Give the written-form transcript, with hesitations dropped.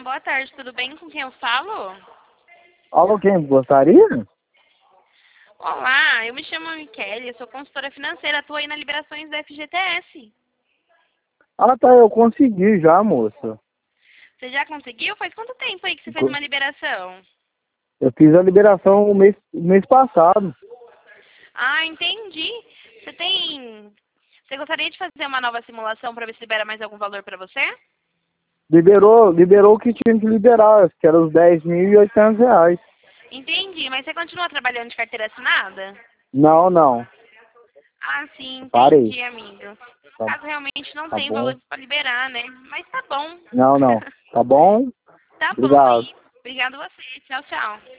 boa tarde, tudo bem? Com quem eu falo? Alô, quem gostaria? Olá, eu me chamo Michele, eu sou consultora financeira, atuo aí na liberações da FGTS. Ah, tá, eu consegui já, moça. Você já conseguiu? Faz quanto tempo aí que você fez Co- uma liberação? Eu fiz a liberação o mês passado. Ah, entendi. Você gostaria de fazer uma nova simulação para ver se libera mais algum valor para você? Liberou o que tinha que liberar, que era os R$ 10.800. Entendi, mas você continua trabalhando de carteira assinada? Não, não, Ah, sim, parei. entendi, amigo. No Tá, caso, realmente não tá tem valor bom. para liberar, né? Mas tá bom. Não, não. Tá bom? Tá bom Obrigado. aí. Obrigado a você. Tchau, tchau.